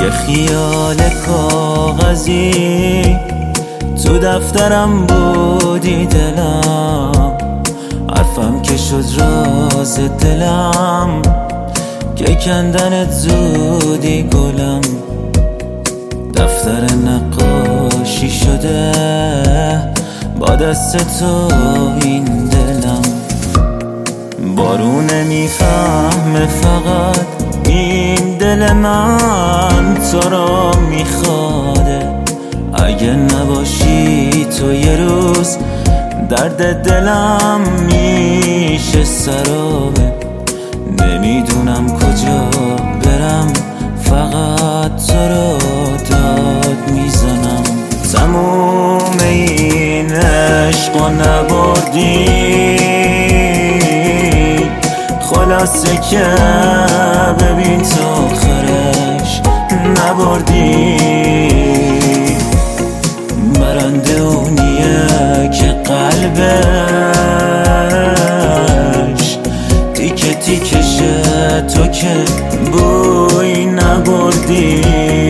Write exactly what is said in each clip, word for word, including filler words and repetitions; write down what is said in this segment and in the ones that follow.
یه خیال کاغذی تو دفترم بودی دلم، حرفم که شد راز دلم که کندنت زودی گلم. دفتر نقاشی شده با دست تو این دلم. بارون میفهمه فقط این دل من تو رو میخواده. اگه نباشی تو یه روز درد دلم میشه سرابه. نمیدونم کجا برم، فقط تو رو داد میزنم. تموم این عشقو نبردی، خلاصه که ببین تو آخرش نبردی. برنده اونیه که قلبش تیکه تیکشه تو که بوی نبردی.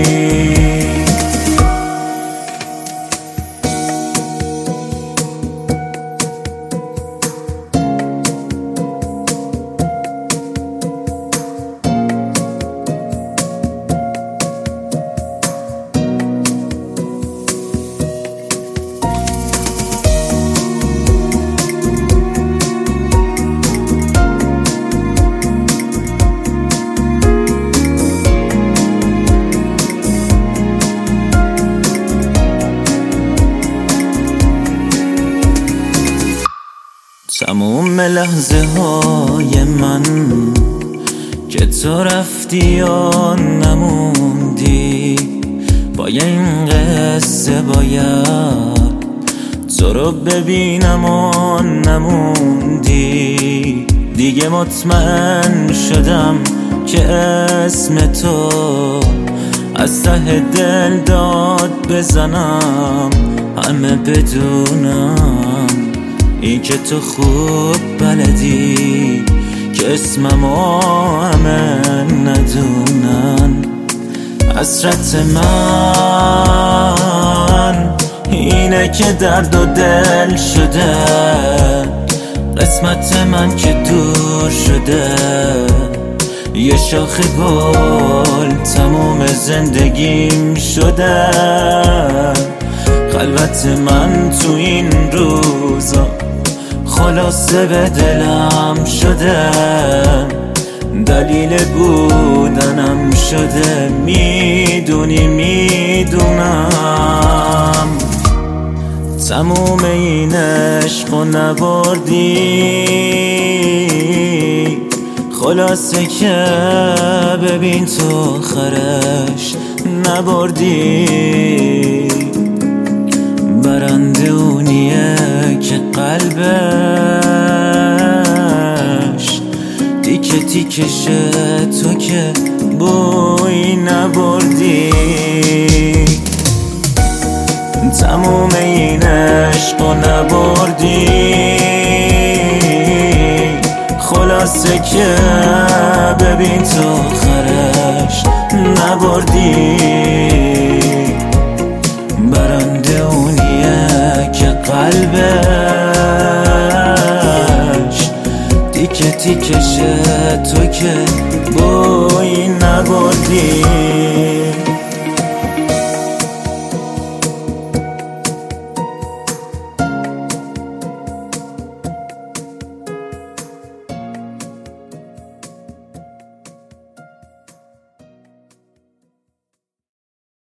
تموم لحظه های من که تو رفتی و نموندی، با این قصه باید تو رو ببینم و نموندی. دیگه مطمئن شدم که اسم تو از ته دل داد بزنم، همه بدونم این که تو خوب بلدی که اسممو همه ندونن. حسرت من اینه که درد و دل شده، قسمت من که دور شده. یه شاخ گل تموم زندگیم شده، خلوت من تو این روزا خلاصه به دلم شده. دلیل بودنم شده، میدونی میدونم. تموم این عشقو نبردی، خلاصه که ببین تو آخرش نبردی. برنده اونیه که قلبش تیکه تیکشه تو که بوی نبردی. تموم این عشقو نبردی، خلاصه که ببین تو آخرش نبردی. برنده اونیه که قلبش تیکه تیکشه تو که بوی نبردی.